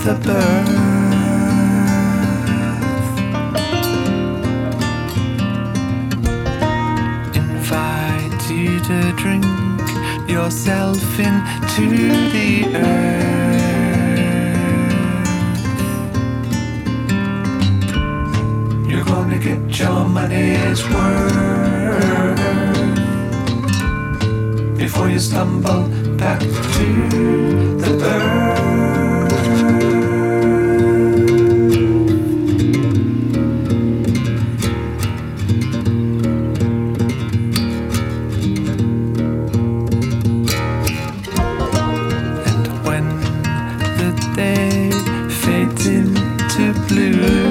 the birth. Invite you to drink yourself into the earth. You're gonna get your money's worth before you stumble back to the birth. And when the day fades into blue,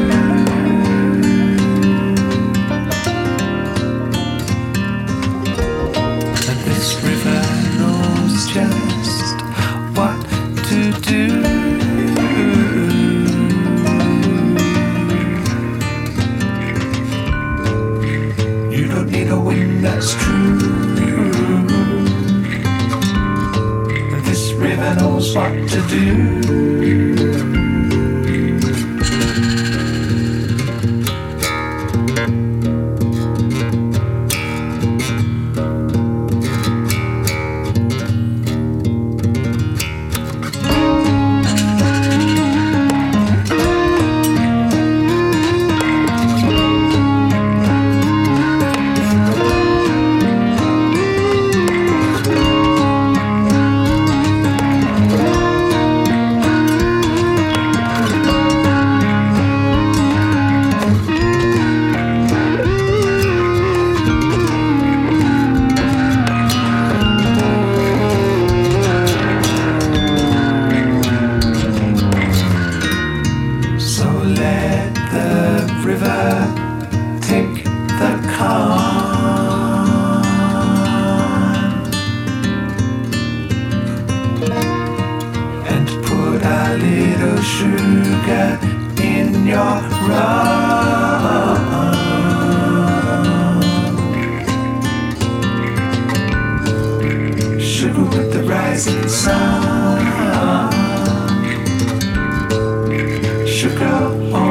and this river knows just what to do, you don't need a wind, that's true. This river knows what to do. Let the river take the calm and put a little sugar in your rum. Sugar with the rising sun. Sugar